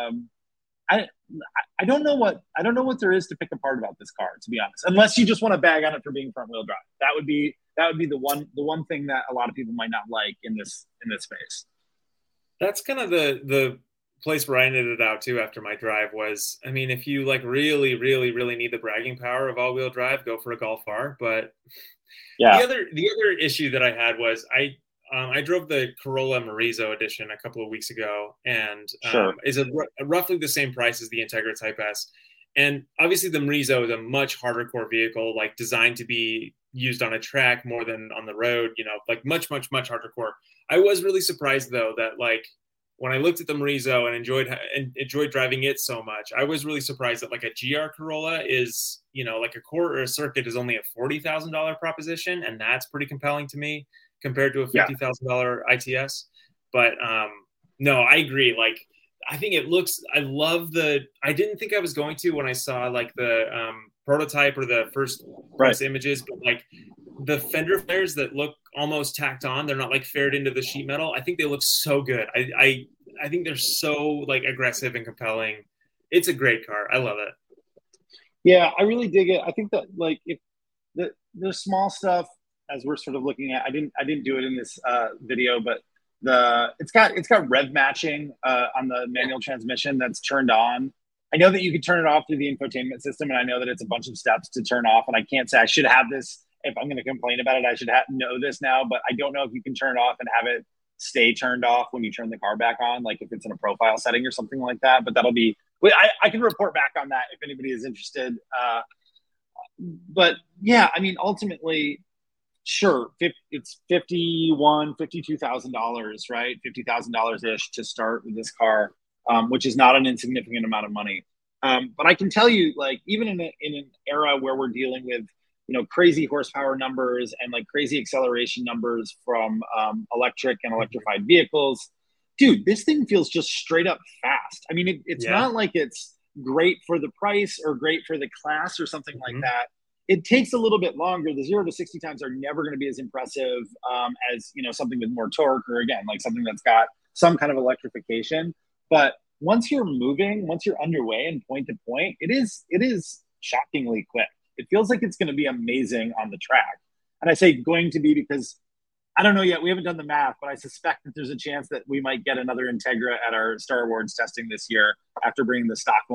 I don't know what there is to pick apart about this car, to be honest. Unless you just want to bag on it for being front wheel drive. That would be the one thing that a lot of people might not like in this space. That's kind of the place where I ended it out too after my drive was, I mean, if you like really, really, really need the bragging power of all-wheel drive, go for a Golf R. But the other issue that I had was I drove the Corolla Morizo edition a couple of weeks ago, and is roughly the same price as the Integra Type S. And obviously the Morizo is a much harder core vehicle, like designed to be used on a track more than on the road, like much, much, much harder core. I was really surprised though that like when I looked at the Morizo and enjoyed driving it so much, I was really surprised that like a GR Corolla is, like a core or a circuit is only a $40,000 proposition. And that's pretty compelling to me compared to a $50,000 ITS. But no, I agree. Like, I think I didn't think I was going to when I saw like the prototype or the first press images, but like the fender flares that look almost tacked on, they're not like faired into the sheet metal. I think they look so good. I think they're so like aggressive and compelling. It's a great car. I love it. Yeah, I really dig it. I think that like if the small stuff, as we're sort of looking at, I didn't do it in this video, but it's got rev matching on the manual transmission that's turned on. I know that you can turn it off through the infotainment system, and I know that it's a bunch of steps to turn off. And I can't say I should have this. If I'm going to complain about it, I should know this now. But I don't know if you can turn it off and have it stay turned off when you turn the car back on, like if it's in a profile setting or something like that. But that'll be. I can report back on that if anybody is interested. But yeah, I mean, ultimately. Sure, it's $52,000, right? $50,000 ish to start with this car, which is not an insignificant amount of money. But I can tell you, like, even in an era where we're dealing with, crazy horsepower numbers and like crazy acceleration numbers from electric and electrified vehicles, dude, this thing feels just straight up fast. I mean, it's not like it's great for the price or great for the class or something like that. It takes a little bit longer. The 0 to 60 times are never going to be as impressive as something with more torque, or again, like something that's got some kind of electrification. But once you're moving, once you're underway and point to point, it is shockingly quick. It feels like it's going to be amazing on the track. And I say going to be because I don't know yet. We haven't done the math, but I suspect that there's a chance that we might get another Integra at our Star Awards testing this year after bringing the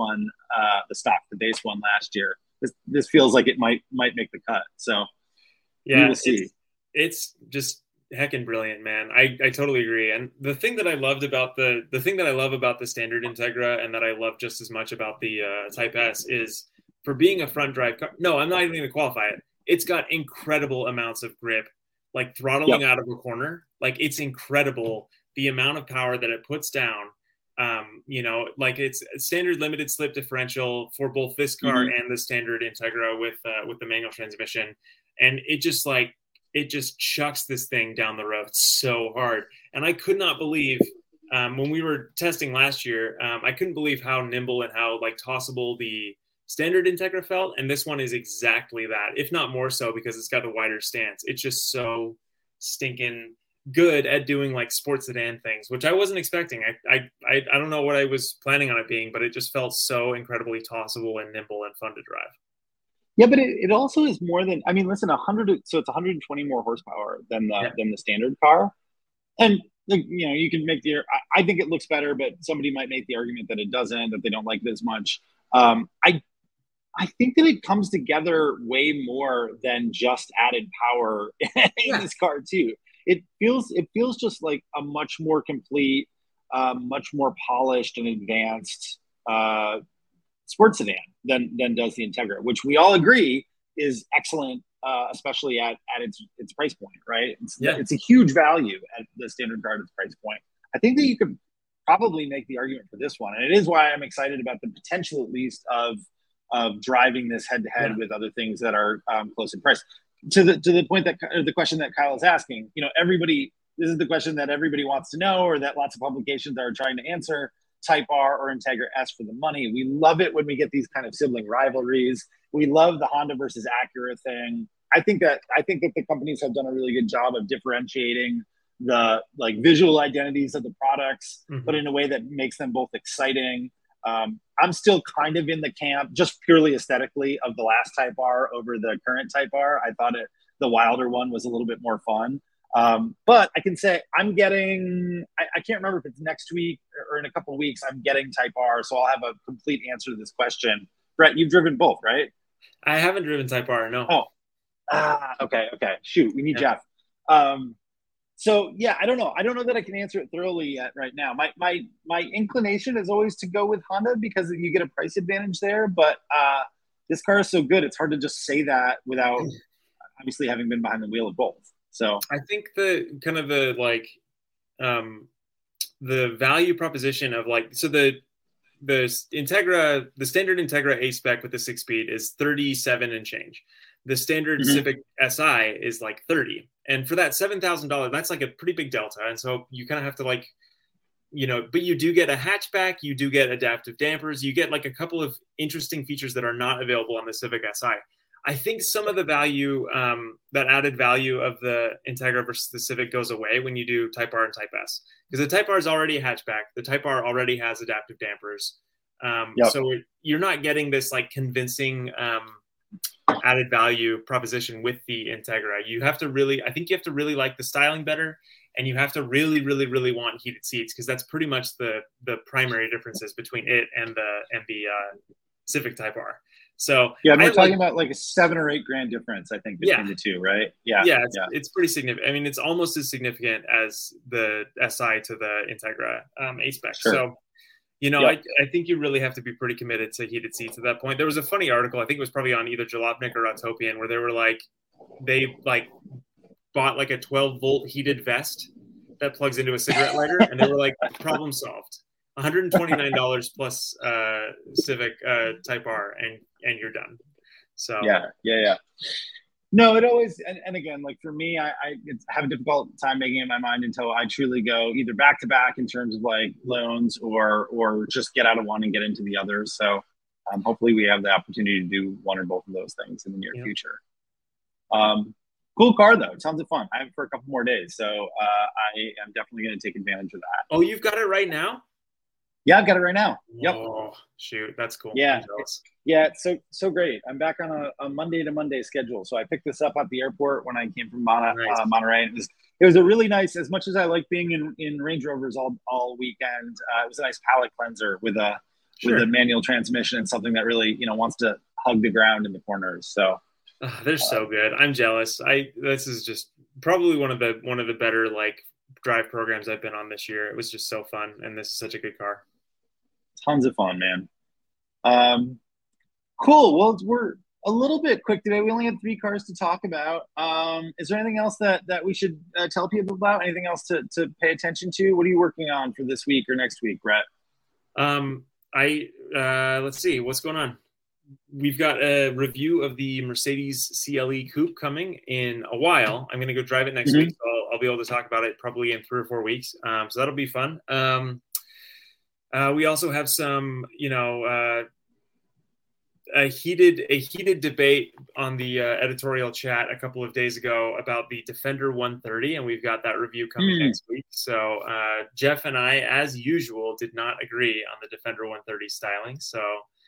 base one last year. This feels like it might make the cut. So yeah, we will see. It's just heckin' brilliant, man. I totally agree. And the thing that I loved about the love about the standard Integra, and that I love just as much about the Type S, is for being a front drive car. No, I'm not even going to qualify it. It's got incredible amounts of grip, like throttling out of a corner. Like, it's incredible the amount of power that it puts down. Like it's a standard limited slip differential for both this car and the standard Integra with the manual transmission. And it just chucks this thing down the road so hard. And I could not believe when we were testing last year, I couldn't believe how nimble and how like tossable the standard Integra felt. And this one is exactly that, if not more so, because it's got a wider stance. It's just so stinking good at doing like sports sedan things, which I wasn't expecting. I don't know what I was planning on it being, but it just felt so incredibly tossable and nimble and fun to drive. Yeah, but it also is more than, I mean, listen, 100. So it's 120 more horsepower than the standard car, and you can make I think it looks better, but somebody might make the argument that it doesn't, that they don't like it as much. I think that it comes together way more than just added power in this car too. It feels just like a much more complete, much more polished and advanced sports sedan than does the Integra, which we all agree is excellent especially at its price point, right? It's a huge value at the standard card at its price point. I think that you could probably make the argument for this one, and it is why I'm excited about the potential, at least, of driving this head to head with other things that are close in price. To the point that the question that Kyle is asking, this is the question that everybody wants to know, or that lots of publications are trying to answer. Type R or Integra S for the money. We love it when we get these kind of sibling rivalries. We love the Honda versus Acura thing. I think that the companies have done a really good job of differentiating the visual identities of the products, but in a way that makes them both exciting. I'm still kind of in the camp, just purely aesthetically, of the last Type R over the current Type R. I thought the Wilder one was a little bit more fun. But I can say I'm getting, I can't remember if it's next week or in a couple of weeks, I'm getting Type R. So I'll have a complete answer to this question. Brett, you've driven both, right? I haven't driven Type R, no. Oh, okay. Shoot, we need Jeff. So yeah, I don't know. I don't know that I can answer it thoroughly yet right now. My inclination is always to go with Honda because you get a price advantage there. But this car is so good, it's hard to just say that without obviously having been behind the wheel of both. So I think the value proposition of the Integra, the standard Integra A spec with the 6-speed is 37 and change. The standard Civic Si is like 30. And for that $7,000, that's like a pretty big delta. And so you kind of have to but you do get a hatchback, you do get adaptive dampers, you get like a couple of interesting features that are not available on the Civic Si. I think some of the value, that added value of the Integra versus the Civic goes away when you do Type R and Type S. Because the Type R is already a hatchback. The Type R already has adaptive dampers. So you're not getting this convincing added value proposition with the Integra. I think you have to really like the styling better, and you have to really, really, really want heated seats, because that's pretty much the primary differences between it and the Civic Type R. So we're talking about like a $7 or $8 grand difference, I think, between the two, right? It's pretty significant. I mean, it's almost as significant as the SI to the Integra A-Spec. Sure. So, I think you really have to be pretty committed to heated seats at that point. There was a funny article, I think it was probably on either Jalopnik or Autopian, where they were they bought a 12-volt heated vest that plugs into a cigarette lighter, and they were problem solved. $129 plus Civic Type R, and you're done. So yeah. No, it always and again, for me, I have a difficult time making it in my mind until I truly go either back to back in terms of loans or just get out of one and get into the other. So hopefully we have the opportunity to do one or both of those things in the near future. Cool car though, tons of fun. I have it for a couple more days, so I am definitely going to take advantage of that. Oh, you've got it right now? Yeah, I've got it right now. Yep. Oh, shoot. That's cool. Yeah. It's so great. I'm back on a Monday to Monday schedule. So I picked this up at the airport when I came from Monterey. It was a really nice, as much as I like being in Range Rovers all weekend, it was a nice palate cleanser with a manual transmission and something that really, wants to hug the ground in the corners. So they're so good. I'm jealous. This is just probably one of the better drive programs I've been on this year. It was just so fun, and this is such a good car. Tons of fun, man. Cool. Well, we're a little bit quick today. We only had 3 cars to talk about. Is there anything else that we should tell people about? Anything else to pay attention to? What are you working on for this week or next week, Brett? Let's see. What's going on? We've got a review of the Mercedes CLE Coupe coming in a while. I'm going to go drive it next week, so I'll be able to talk about it probably in 3 or 4 weeks. So that'll be fun. We also have some, a heated debate on the editorial chat a couple of days ago about the Defender 130, and we've got that review coming next week. So Jeff and I, as usual, did not agree on the Defender 130 styling. So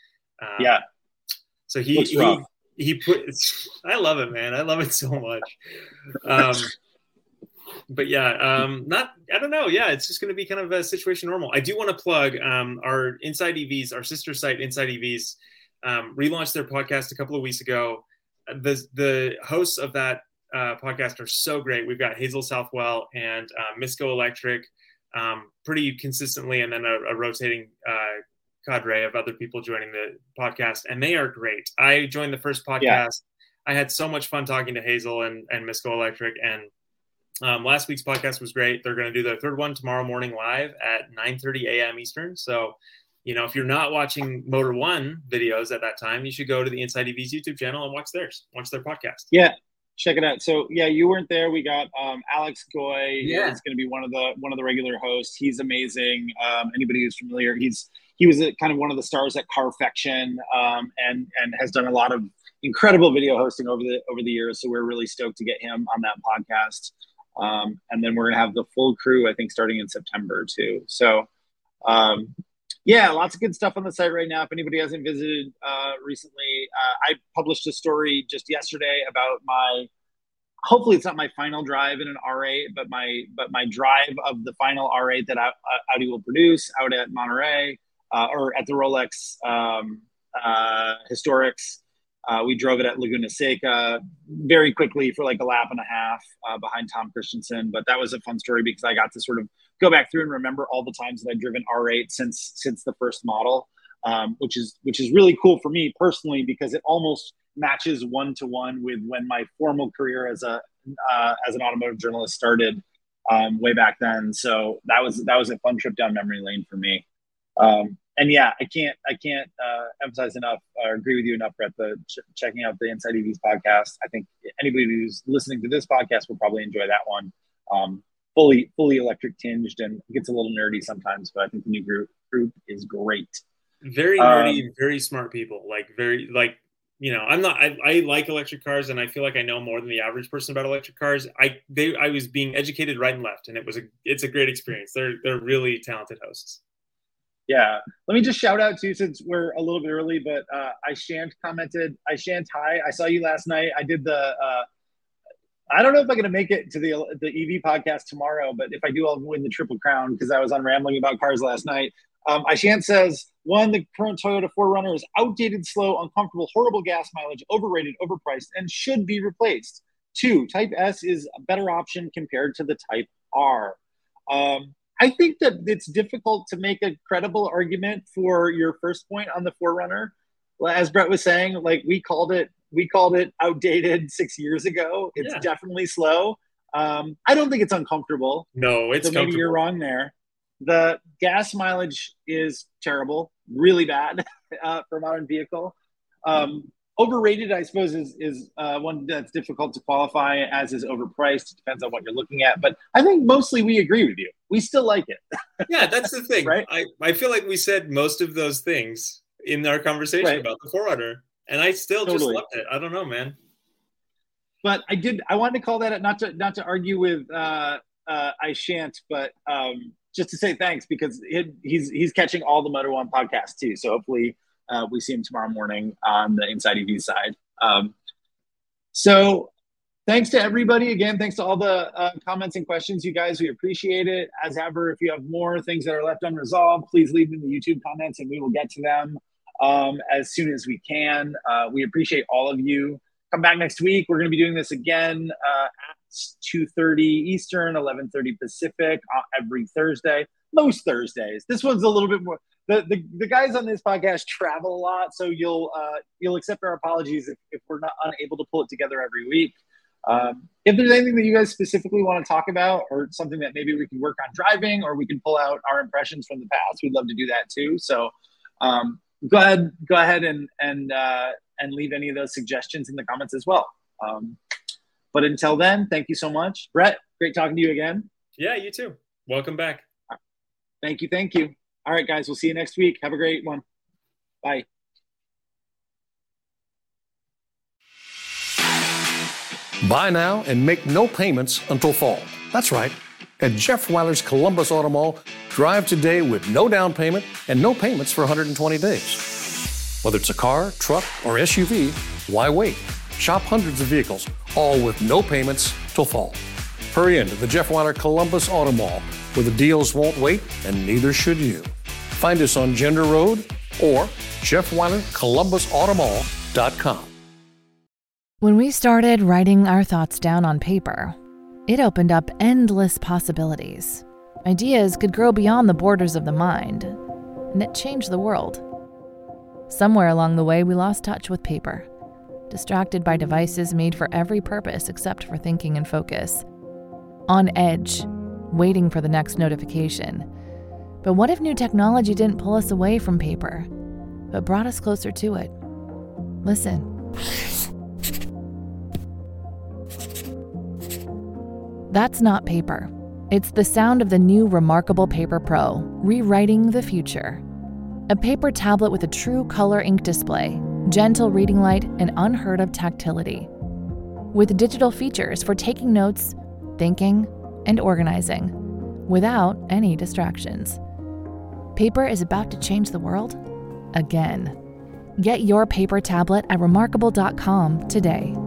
so he put. I love it, man. I love it so much. But I don't know. Yeah, it's just going to be kind of a situation normal. I do want to plug our Inside EVs, our sister site Inside EVs, relaunched their podcast a couple of weeks ago. The hosts of that podcast are so great. We've got Hazel Southwell and Misco Electric pretty consistently, and then a rotating cadre of other people joining the podcast, and they are great. I joined the first podcast. I had so much fun talking to Hazel and Misco Electric, and last week's podcast was great. They're going to do their third one tomorrow morning live at 9:30 a.m. Eastern. So, if you're not watching Motor One videos at that time, you should go to the Inside EVs YouTube channel and watch their podcast. Yeah, check it out. So yeah, you weren't there. We got Alex Goy. Yeah, he's going to be one of the regular hosts. He's amazing. Anybody who's familiar, he was kind of one of the stars at Carfection, and has done a lot of incredible video hosting over the years. So we're really stoked to get him on that podcast. And then we're going to have the full crew, I think, starting in September too. So, yeah, lots of good stuff on the site right now. If anybody hasn't visited recently, I published a story just yesterday about hopefully it's not my final drive in an R8, but my drive of the final R8 that Audi will produce out at Monterey, or at the Rolex Historics. We drove it at Laguna Seca very quickly for like a lap and a half behind Tom Christensen. But that was a fun story because I got to sort of go back through and remember all the times that I've driven R8 since the first model, which is really cool for me personally because it almost matches 1-to-1 with when my formal career as an automotive journalist started way back then. So that was a fun trip down memory lane for me. And yeah, I can't emphasize enough or agree with you enough, Brett, checking out the Inside EVs podcast. I think anybody who's listening to this podcast will probably enjoy that one. Fully electric tinged and gets a little nerdy sometimes, but I think the new group is great. Very nerdy, very smart people. I like electric cars and I feel like I know more than the average person about electric cars. I was being educated right and left, and it's a great experience. They're really talented hosts. Yeah. Let me just shout out too, since we're a little bit early, but Ishant commented. Ishant, hi. I saw you last night. I did I don't know if I'm going to make it to the EV podcast tomorrow, but if I do, I'll win the Triple Crown because I was on rambling about cars last night. Ishant says, 1, the current Toyota 4Runner is outdated, slow, uncomfortable, horrible gas mileage, overrated, overpriced, and should be replaced. 2, Type S is a better option compared to the Type R. I think that it's difficult to make a credible argument for your first point on the 4Runner. As Brett was saying, like we called it outdated 6 years ago. It's definitely slow. I don't think it's uncomfortable. No, it's so maybe you're wrong there. The gas mileage is terrible, really bad for a modern vehicle. Overrated, I suppose, is one that's difficult to qualify, as is overpriced. It depends on what you're looking at. But I think mostly we agree with you. We still like it. Yeah, that's the thing. Right? I feel like we said most of those things in our conversation about the 4Runner, and I still just loved it. I don't know, man. But I wanted to call that not to argue with Ishant, but just to say thanks because he's catching all the Motor One podcasts too. So hopefully we see him tomorrow morning on the Inside EV side. So thanks to everybody. Again, thanks to all the comments and questions, you guys. We appreciate it. As ever, if you have more things that are left unresolved, please leave them in the YouTube comments and we will get to them as soon as we can. We appreciate all of you. Come back next week. We're going to be doing this again at 2:30 Eastern, 11:30 Pacific every Thursday. Most Thursdays. This one's a little bit more. The guys on this podcast travel a lot, so you'll accept our apologies if we're not unable to pull it together every week. If there's anything that you guys specifically want to talk about, or something that maybe we can work on driving, or we can pull out our impressions from the past, we'd love to do that too. So go ahead and leave any of those suggestions in the comments as well. But until then, thank you so much, Brett. Great talking to you again. Yeah, you too. Welcome back. Thank you. All right, guys, we'll see you next week. Have a great one. Bye. Buy now and make no payments until fall. That's right. At Jeff Weiler's Columbus Auto Mall, drive today with no down payment and no payments for 120 days. Whether it's a car, truck, or SUV, why wait? Shop hundreds of vehicles, all with no payments till fall. Hurry into the Jeff Weiler Columbus Auto Mall, where the deals won't wait and neither should you. Find us on Gender Road or JeffWeilerColumbusAutomall.com. When we started writing our thoughts down on paper, it opened up endless possibilities. Ideas could grow beyond the borders of the mind, and it changed the world. Somewhere along the way, we lost touch with paper. distracted by devices made for every purpose except for thinking and focus. On edge, waiting for the next notification. But what if new technology didn't pull us away from paper, but brought us closer to it? Listen. That's not paper. It's the sound of the new Remarkable Paper Pro, rewriting the future. A paper tablet with a true color ink display, gentle reading light, and unheard of tactility. With digital features for taking notes, thinking, and organizing, without any distractions. Paper is about to change the world again. Get your paper tablet at remarkable.com today.